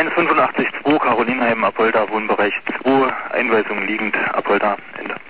185-2 Carolinheim, Apolda, Wohnbereich 2, Einweisung liegend, Apolda, Ende.